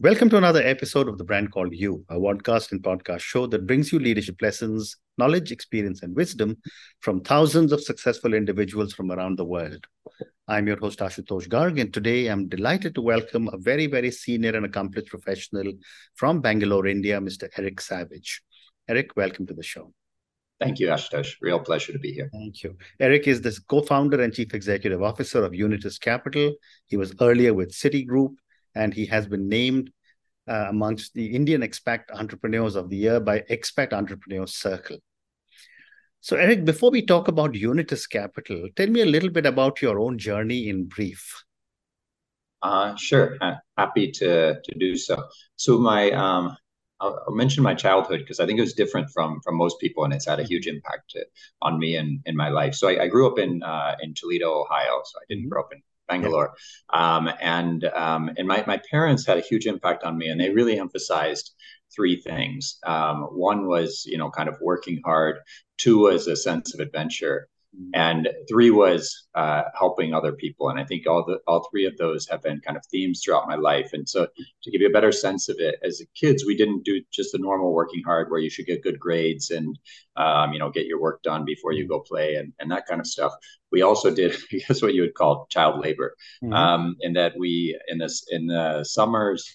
Welcome to another episode of The Brand Called You, a podcast and podcast show that brings you leadership lessons, knowledge, experience, and wisdom from thousands of successful individuals from around the world. I'm your host, Ashutosh Garg, and today I'm delighted to welcome a very, very senior and accomplished professional from Bangalore, India, Mr. Eric Savage. Eric, welcome to the show. Thank you, Ashutosh. Real pleasure to be here. Thank you. Eric is the co-founder and chief executive officer of Unitas Capital. He was earlier with Citigroup, and he has been named amongst the Indian Expat Entrepreneurs of the Year by Expat Entrepreneurs Circle. So, Eric, before we talk about Unitas Capital, tell me a little bit about your own journey in brief. Sure. Happy to do so. So I'll mention my childhood because I think it was different from most people, and it's had a huge impact on me and in my life. So I grew up in Toledo, Ohio. So I didn't grow up in Bangalore. And my parents had a huge impact on me, and they really emphasized three things. One was, kind of working hard. Two was a sense of adventure. And three was helping other people. And I think all three of those have been kind of themes throughout my life. And so to give you a better sense of it, as kids, we didn't do just the normal working hard where you should get good grades and, get your work done before you go play and that kind of stuff. We also did, I guess, what you would call child labor, in that in the summers,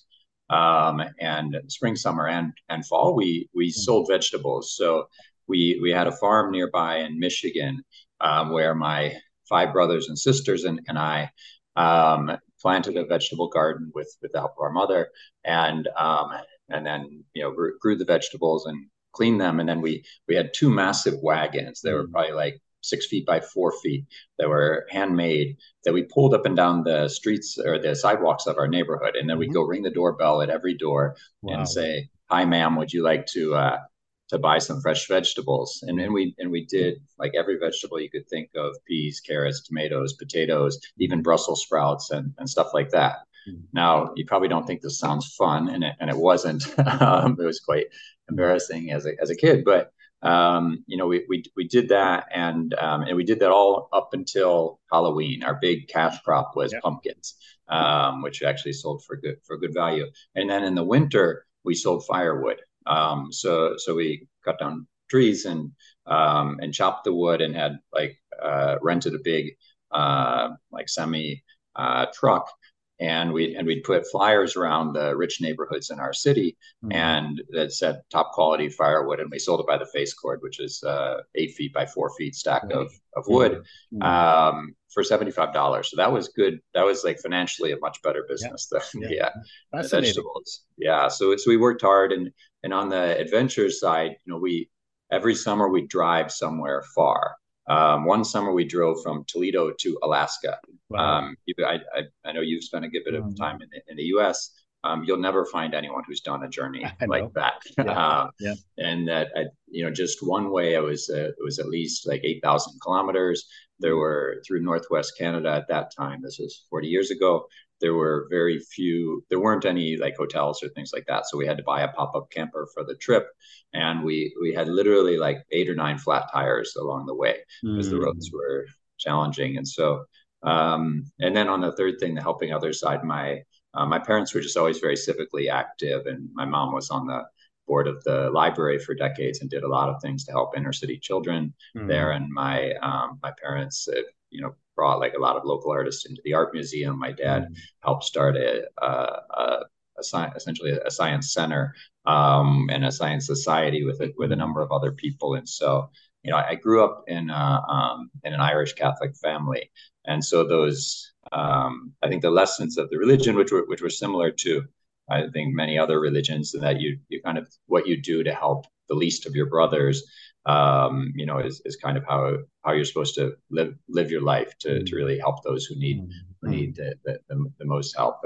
and spring, summer, and fall, we sold vegetables. So we had a farm nearby in Michigan, where my five brothers and sisters and I planted a vegetable garden with the help of our mother, and then grew the vegetables and cleaned them, and then we had two massive wagons. They were probably like 6 feet by 4 feet, that were handmade, that we pulled up and down the streets or the sidewalks of our neighborhood, and then we'd go ring the doorbell at every door and say, "Hi, ma'am, would you like to buy some fresh vegetables?" And we did like every vegetable you could think of: peas, carrots, tomatoes, potatoes, even Brussels sprouts and stuff like that. Now, you probably don't think this sounds fun, and it wasn't. It was quite embarrassing as a kid, but we did that, and we did that all up until Halloween. Our big cash crop was pumpkins, which actually sold for good value. And then in the winter, we sold firewood. So we cut down trees and chopped the wood, and had rented a big semi truck, and we'd put flyers around the rich neighborhoods in our city, and that said top quality firewood, and we sold it by the face cord, which is 8 feet by 4 feet stack of wood, for $75. So that was good. That was like financially a much better business than the vegetables. Yeah. So we worked hard, and on the adventure side, every summer we drive somewhere far. One summer we drove from Toledo to Alaska. Wow. I know you've spent a good bit of time in the U.S. You'll never find anyone who's done a journey like that. And that, just one way, it was at least like 8,000 kilometers. There were, through Northwest Canada at that time, this was 40 years ago, there weren't any like hotels or things like that. So we had to buy a pop-up camper for the trip. And we had literally like 8 or 9 flat tires along the way, because the roads were challenging. And so, and then on the third thing, the helping others side, my parents were just always very civically active. And my mom was on the board of the library for decades and did a lot of things to help inner city children there. And my parents, brought like a lot of local artists into the art museum. My dad helped start essentially a science center, and a science society with a number of other people. And so, I grew up in an Irish Catholic family, and so those, I think, the lessons of the religion, which were similar to, I think, many other religions, and that you kind of, what you do to help the least of your brothers, is kind of how you're supposed to live your life to really help those who need the most help.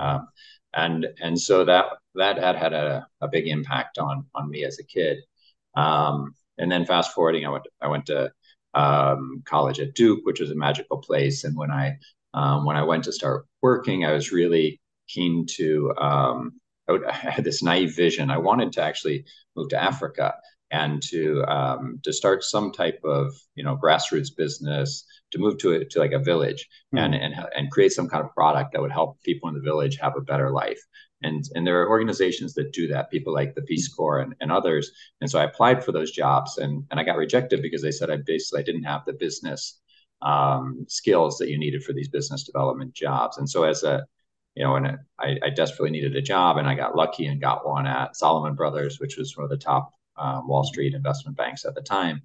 And so that had a big impact on me as a kid. And then fast forwarding, I went to college at Duke, which was a magical place. And when I went to start working, I was really keen to, I had this naive vision. I wanted to actually move to Africa and to start some type of grassroots business, to move to like a village and create some kind of product that would help people in the village have a better life. And there are organizations that do that, people like the Peace Corps and others. And so I applied for those jobs, and I got rejected because they said I didn't have the business skills that you needed for these business development jobs. And so and I desperately needed a job, and I got lucky and got one at Salomon Brothers, which was one of the top Wall Street investment banks at the time.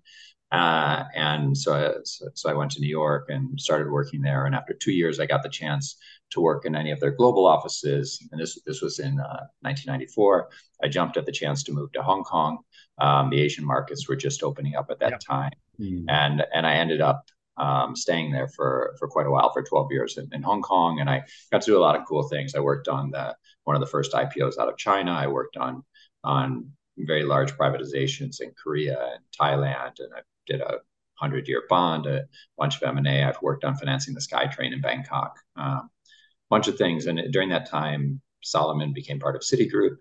And so I went to New York and started working there. And after 2 years, I got the chance to work in any of their global offices. And this was in 1994. I jumped at the chance to move to Hong Kong. The Asian markets were just opening up at that time. And I ended up staying there for quite a while, for 12 years in Hong Kong. And I got to do a lot of cool things. I worked on one of the first IPOs out of China. I worked on very large privatizations in Korea and Thailand, and I did a 100-year bond, a bunch of M&A. I've worked on financing the SkyTrain in Bangkok, bunch of things. And during that time, Salomon became part of Citigroup,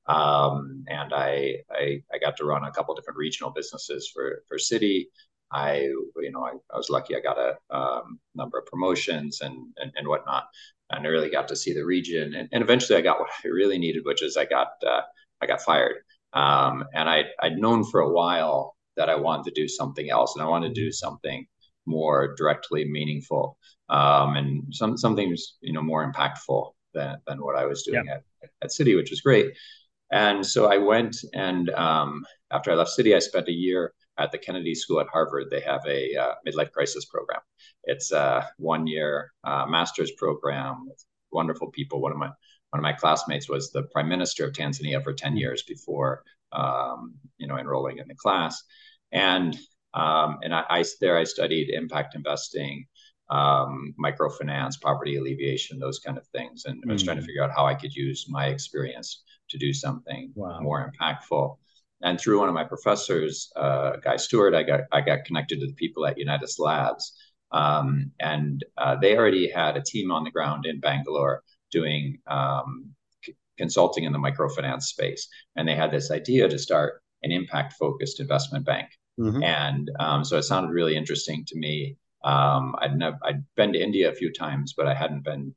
and I got to run a couple different regional businesses for Citi. I was lucky. I got a number of promotions and whatnot, and I really got to see the region. And eventually, I got what I really needed, which is I got fired. And I'd known for a while that I wanted to do something else, and I wanted to do something more directly meaningful, and something more impactful than what I was doing at Citi, which was great. And so I went, and after I left Citi, I spent a year at the Kennedy School at Harvard. They have a midlife crisis program. It's a 1-year master's program with wonderful people. One of my classmates was the prime minister of Tanzania for 10 years before enrolling in the class. And I studied impact investing, microfinance, poverty alleviation, those kind of things. And I was trying to figure out how I could use my experience to do something more impactful. And through one of my professors, Guy Stewart, I got connected to the people at Unitas Labs. And they already had a team on the ground in Bangalore doing consulting in the microfinance space. And they had this idea to start an impact-focused investment bank. And so it sounded really interesting to me. I'd been to India a few times, but I hadn't been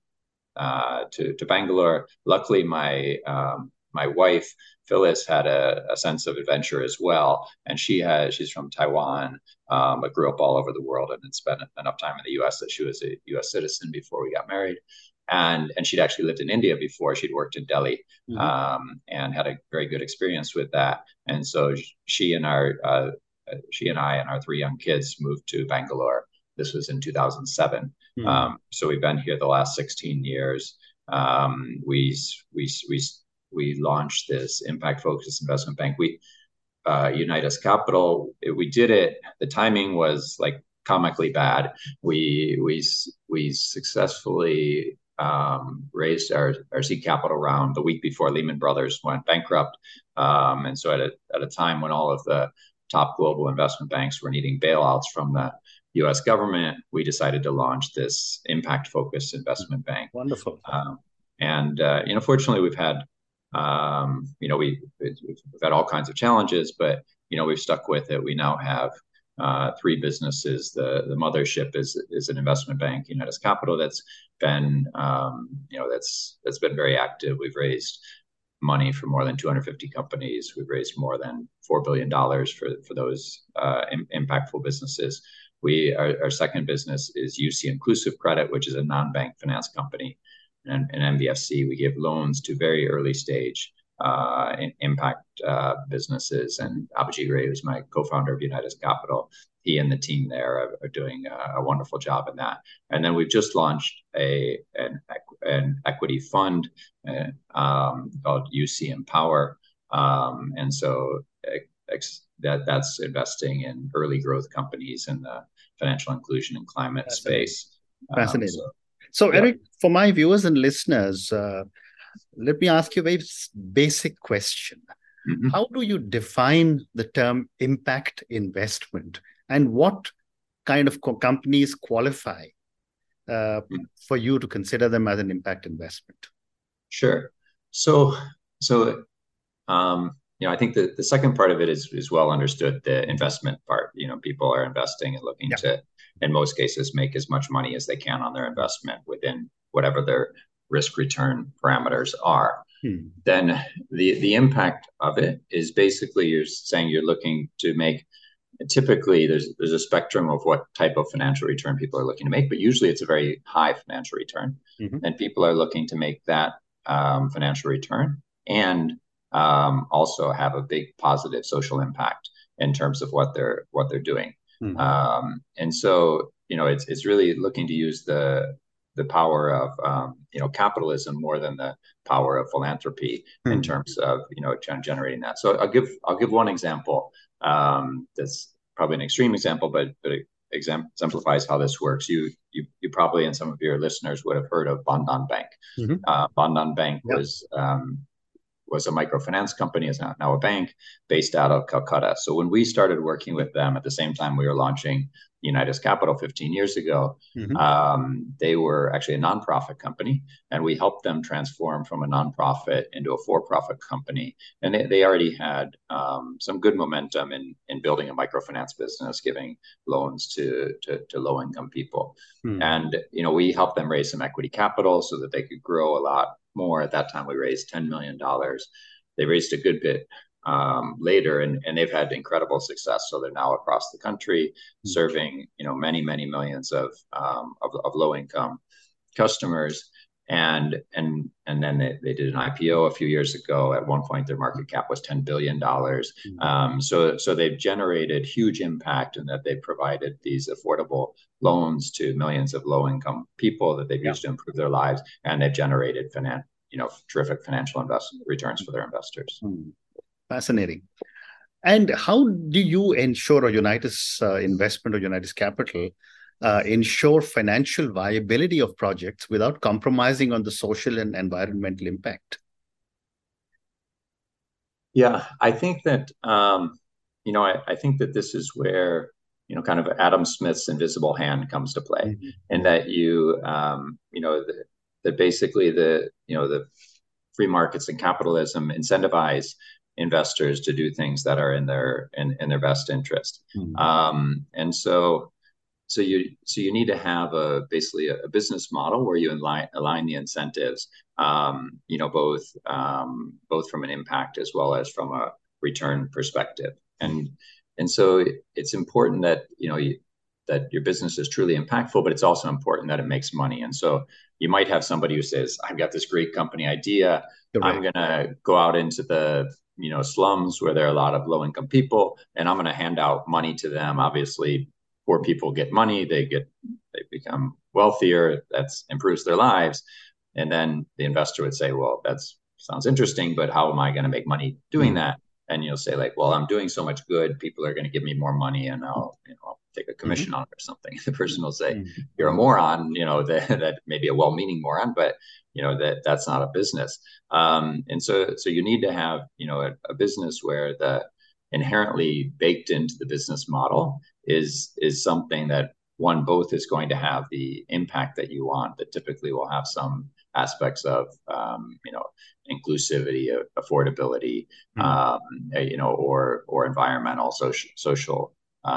to Bangalore. Luckily, my wife, Phyllis, had a sense of adventure as well. And she's from Taiwan, but grew up all over the world and had spent enough time in the US that she was a US citizen before we got married. And she'd actually lived in India before. She'd worked in Delhi, and had a very good experience with that. And so she and I and our 3 young kids moved to Bangalore. This was in 2007. So we've been here the last 16 years. We launched this impact-focused investment bank. Unitas Capital. We did it. The timing was like comically bad. We successfully raised our seed capital round the week before Lehman Brothers went bankrupt. And so at a time when all of the top global investment banks were needing bailouts from the U.S. government, we decided to launch this impact-focused investment bank. Wonderful. Fortunately, we've had we've had all kinds of challenges, but we've stuck with it. We now have 3 businesses. The mothership is an investment bank, Unitas Capital, that's been that's been very active. We've raised money for more than 250 companies. We've raised more than $4 billion for those impactful businesses. Our second business is UC Inclusive Credit, which is a non-bank finance company. And NBFC, we give loans to very early stage impact businesses. And Abhijit Ray, who's my co-founder of Unitas Capital, he and the team there are doing a wonderful job in that. And then we've just launched an equity fund called UC Empower. And so that's investing in early growth companies in the financial inclusion and climate space. Fascinating. So Eric, for my viewers and listeners, let me ask you a very basic question. How do you define the term impact investment, and what kind of companies qualify for you to consider them as an impact investment? Sure. So I think the second part of it is well understood. The investment part, people are investing and looking to, in most cases, make as much money as they can on their investment within whatever their risk return parameters are. then the impact of it is basically you're saying you're looking to make. Typically, there's a spectrum of what type of financial return people are looking to make, but usually it's a very high financial return, and people are looking to make that financial return and also have a big positive social impact in terms of what they're doing. And so, it's really looking to use the power of capitalism more than the power of philanthropy in terms of generating that. So I'll give one example that's probably an extreme example, but it exemplifies how this works. You probably, and some of your listeners would have heard of Bandhan Bank. Bandhan Bank was a microfinance company, is now a bank based out of Calcutta. So when we started working with them at the same time we were launching Unitas Capital 15 years ago, they were actually a nonprofit company, and we helped them transform from a nonprofit into a for-profit company. And they already had some good momentum in building a microfinance business, giving loans to low-income people. And we helped them raise some equity capital so that they could grow a lot more. At that time, we raised $10 million. They raised a good bit later, and they've had incredible success. So they're now across the country serving many millions of low income customers, and then they did an IPO a few years ago. At one point, their market cap was $10 billion. So they've generated huge impact in that they provided these affordable loans to millions of low income people that they've used to improve their lives, and they've generated terrific financial returns for their investors. Fascinating. And how do you ensure, or Unitas Investment or Unitas Capital ensure financial viability of projects without compromising on the social and environmental impact? Yeah, I think that I think that this is where kind of Adam Smith's invisible hand comes to play, and that that basically the free markets and capitalism incentivize investors to do things that are in their best interest. And so you need to have basically a business model where you align the incentives, both from an impact as well as from a return perspective. And so it's important that that your business is truly impactful, but it's also important that it makes money. And so you might have somebody who says, "I've got this great company idea. I'm going to go out into the slums where there are a lot of low-income people, and I'm going to hand out money to them." Obviously, poor people get money; they become wealthier. That improves their lives. And then the investor would say, "Well, that sounds interesting, but how am I going to make money doing that?" And you'll say, like, "Well, I'm doing so much good. People are going to give me more money, and I'll take a commission on it or something." The person will say, "You're a moron." That may be a well-meaning moron, but that's not a business. And so you need to have a business where the inherently baked into the business model is something that both is going to have the impact that you want, that typically will have some aspects of inclusivity, affordability, or environmental, social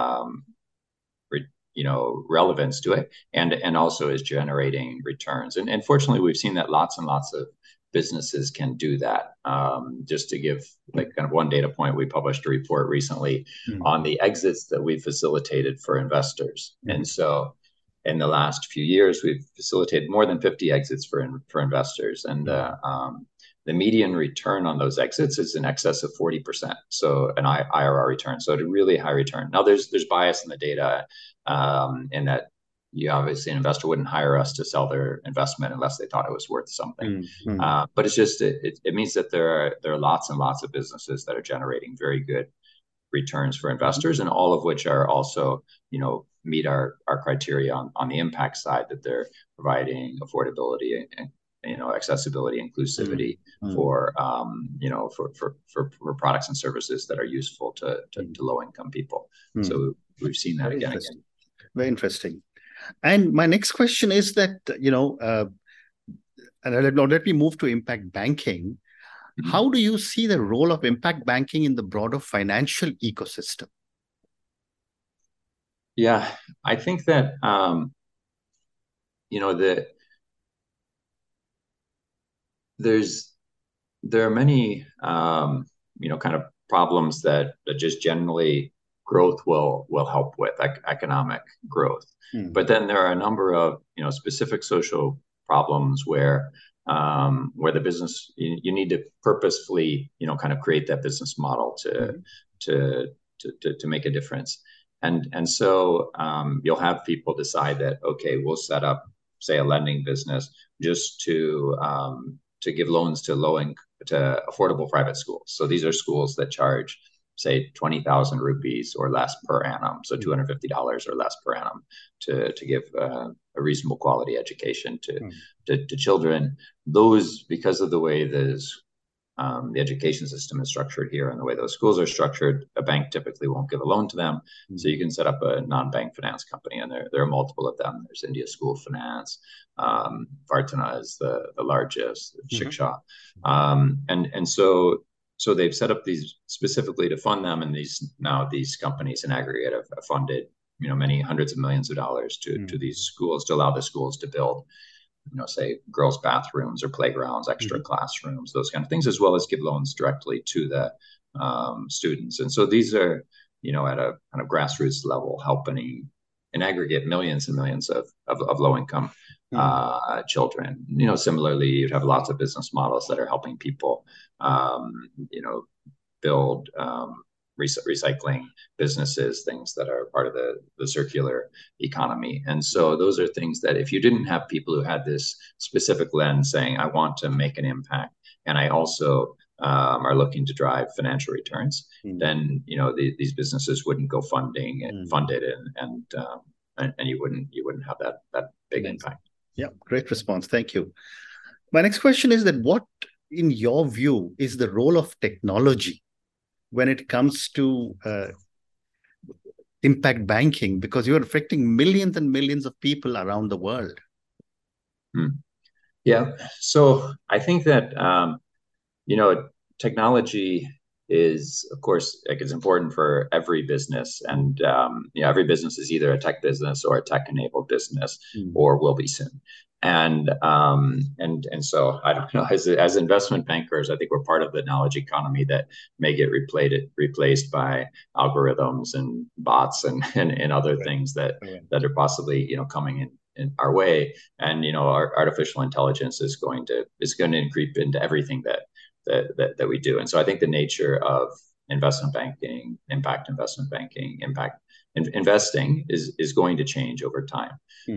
relevance to it, and also is generating returns. And fortunately, we've seen that lots and lots of businesses can do that. Just to give kind of one data point, we published a report recently on the exits that we facilitated for investors. And so in the last few years, we've facilitated more than 50 exits for investors. And the median return on those exits is in excess of 40%. So an IRR return. So a really high return. Now there's bias in the data, in that obviously an investor wouldn't hire us to sell their investment unless they thought it was worth something. But it's just, it means that there are lots and lots of businesses that are generating very good returns for investors, and all of which are also, meet our criteria on the impact side, that they're providing affordability and accessibility, inclusivity for products and services that are useful to low income people. So we've seen that again. Very interesting. And my next question is that, and let me move to impact banking. How do you see the role of impact banking in the broader financial ecosystem? Yeah, I think that, there's there are many, kind of problems that just generally growth will help with, economic growth. But then there are a number of, specific social problems where the business, you need to purposefully, kind of create that business model to make a difference. And so you'll have people decide that, okay, we'll set up, say, a lending business just to give loans to affordable private schools. So these are schools that charge, say, 20,000 rupees or less per annum, so $250 or less per annum, to give a reasonable quality education to children. Those, because of the way the education system is structured here and the way those schools are structured, a bank typically won't give a loan to them. So you can set up a non-bank finance company, and there are multiple of them. There's India School Finance, Vartana is the largest, Shiksha. And so they've set up these specifically to fund them, and these companies in aggregate have funded many hundreds of millions of dollars to these schools, to allow the schools to build, say, girls' bathrooms or playgrounds, extra classrooms, those kind of things, as well as give loans directly to the students. And so these are, at a kind of grassroots level, helping in aggregate millions and millions of low-income children. Similarly, you'd have lots of business models that are helping people, build recycling businesses, things that are part of the circular economy. And so those are things that if you didn't have people who had this specific lens saying, I want to make an impact, and I also are looking to drive financial returns, then these businesses wouldn't go funded, and you wouldn't have that big impact. Yeah, great response. Thank you. My next question is that what, in your view, is the role of technology when it comes to impact banking? Because you're affecting millions and millions of people around the world. Yeah. So I think that, technology is, of course, it's important for every business. And, every business is either a tech business or a tech-enabled business, or will be soon. And so I don't know, as investment bankers, I think we're part of the knowledge economy that may get replaced by algorithms and bots and other things that are possibly, coming in our way. And, our artificial intelligence is going to creep into everything that we do. And so I think the nature of investment banking, impact investment banking, impact investing is going to change over time.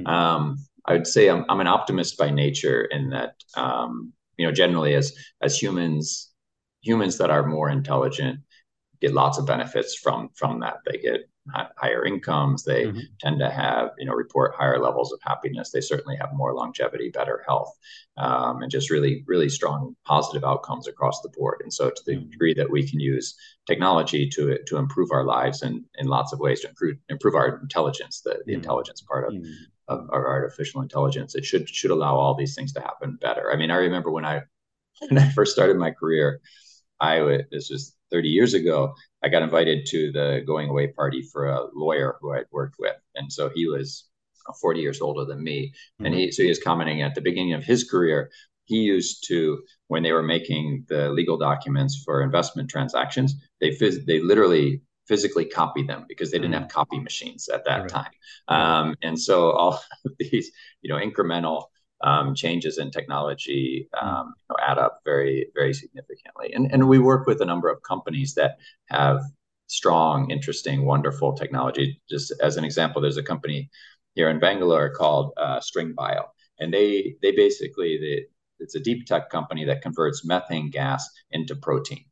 I would say I'm an optimist by nature, in that, generally as humans that are more intelligent get lots of benefits from that. They get higher incomes. They tend to have, report higher levels of happiness. They certainly have more longevity, better health, and just really, really strong positive outcomes across the board. And so to the degree that we can use technology to improve our lives in lots of ways, to improve our intelligence, the intelligence part of our artificial intelligence, it should allow all these things to happen better. I mean, I remember when I first started my career, this was 30 years ago, I got invited to the going away party for a lawyer who I'd worked with. And so he was 40 years older than me. And he was commenting at the beginning of his career, he used to, when they were making the legal documents for investment transactions, they literally physically copied them, because they didn't have copy machines at that time. And so all of these, incremental changes in technology add up very, very significantly. And we work with a number of companies that have strong, interesting, wonderful technology. Just as an example, there's a company here in Bangalore called String Bio, and they basically, it's a deep tech company that converts methane gas into protein.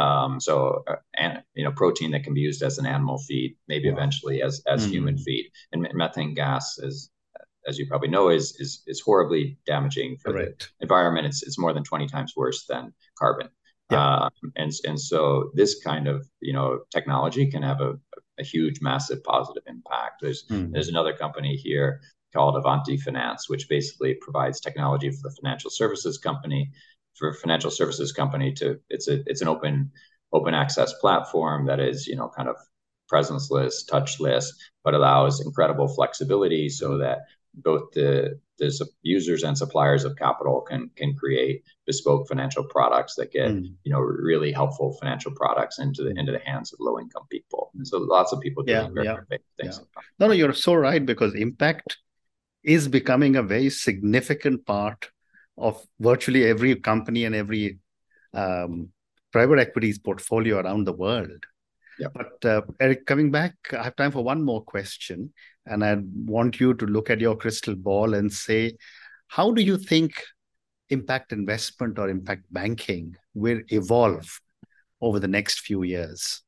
Protein that can be used as an animal feed, maybe eventually as human feed. And methane gas is, as you probably know, is horribly damaging for the environment. It's more than 20 times worse than carbon. And so this kind of technology can have a huge, massive positive impact. There's another company here called Avanti Finance, which basically provides technology for the financial services company. It's an open access platform that is kind of presenceless, touchless, but allows incredible flexibility, so that both the users and suppliers of capital can create bespoke financial products that get really helpful financial products into the hands of low income people. And so lots of people doing very big things. No, you're so right, because impact is becoming a very significant part of virtually every company and every private equities portfolio around the world. Yeah. But Eric, coming back, I have time for one more question, and I want you to look at your crystal ball and say, how do you think impact investment or impact banking will evolve over the next few years?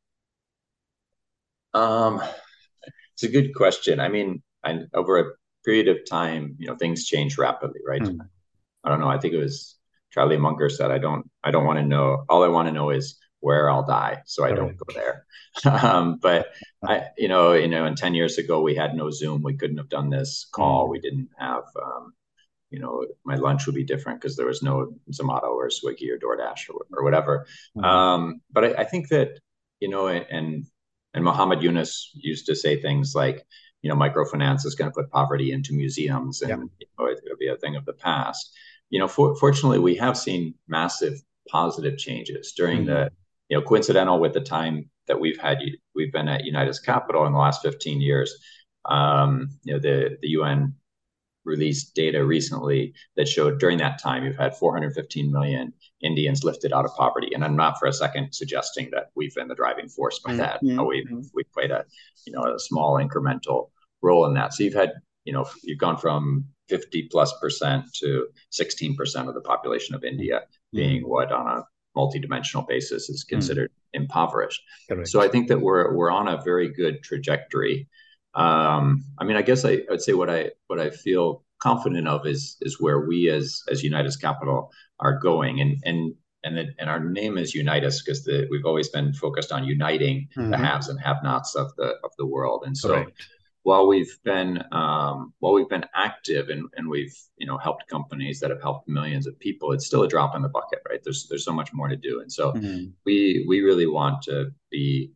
It's a good question. I mean, over a period of time, things change rapidly, right? I don't know. I think it was Charlie Munger said, I don't want to know. All I want to know is where I'll die, so I don't go there. But and 10 years ago, we had no Zoom. We couldn't have done this call. We didn't have, my lunch would be different because there was no Zomato or Swiggy or DoorDash or whatever. But I think that, and Muhammad Yunus used to say things like, microfinance is going to put poverty into museums, and it'll be a thing of the past. Fortunately, we have seen massive positive changes during the, coincidental with the time that we've been at Unitas Capital in the last 15 years. The UN released data recently that showed during that time you've had 415 million Indians lifted out of poverty. And I'm not for a second suggesting that we've been the driving force by that. We've played a small incremental role in that. So you've gone from 50+% to 16% of the population of India being what on a multidimensional basis is considered impoverished. Correct. So I think that we're on a very good trajectory. I guess I would say what I feel confident of is where we as Unitas Capital are going, and our name is Unitas because we've always been focused on uniting the haves and have-nots of the world. And so while we've been active and we've helped companies that have helped millions of people, it's still a drop in the bucket, right? There's so much more to do, and so we really want to be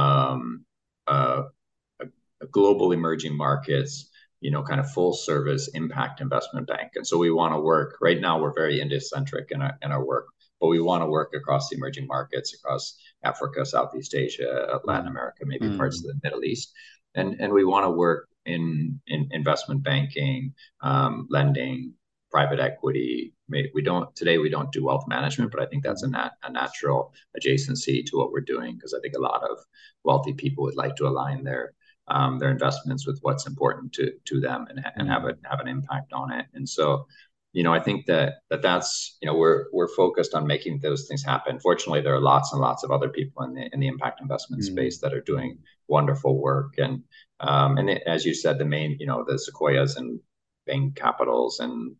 a global emerging markets, kind of full service impact investment bank. And so we want to work. Right now, we're very India-centric in our work, but we want to work across the emerging markets, across Africa, Southeast Asia, Latin America, maybe parts of the Middle East. And we want to work in investment banking, lending, private equity. We don't do wealth management, but I think that's a natural adjacency to what we're doing, because I think a lot of wealthy people would like to align their investments with what's important to them and have an impact on it. And so, I think that's we're focused on making those things happen. Fortunately, there are lots and lots of other people in the impact investment space that are doing wonderful work. And as you said, the main, the Sequoias and Bain Capitals and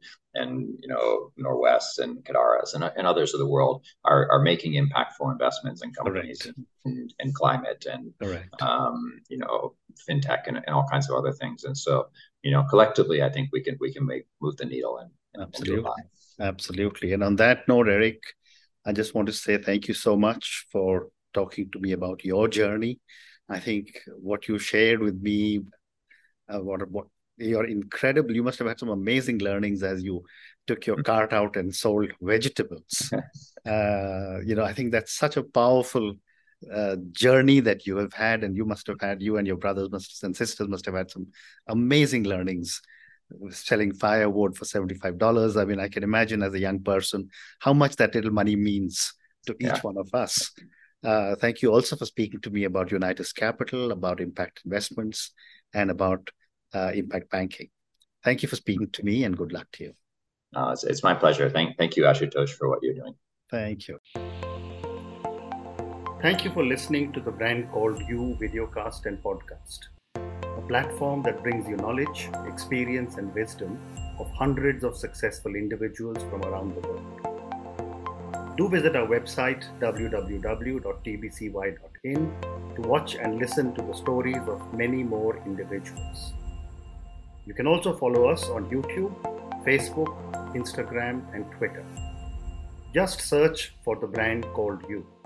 Norwest and Kadaras and others of the world are making impactful investments in companies and climate and fintech and all kinds of other things. And so collectively, I think we can move the needle and do a lot. Absolutely. And on that note, Eric, I just want to say thank you so much for talking to me about your journey. I think what you shared with me, you're incredible. You must have had some amazing learnings as you took your cart out and sold vegetables. I think that's such a powerful journey that you have had, and you and your brothers and sisters must have had some amazing learnings selling firewood for $75. I mean, I can imagine as a young person how much that little money means to each one of us. Thank you also for speaking to me about Unitas Capital, about impact investments, and about impact banking. Thank you for speaking to me, and good luck to you. It's my pleasure. Thank you, Ashutosh, for what you're doing. Thank you. Thank you for listening to the Brand Called You videocast and podcast, a platform that brings you knowledge, experience, and wisdom of hundreds of successful individuals from around the world. Do visit our website, www.tbcy.in, to watch and listen to the stories of many more individuals. You can also follow us on YouTube, Facebook, Instagram, and Twitter. Just search for the Brand Called You.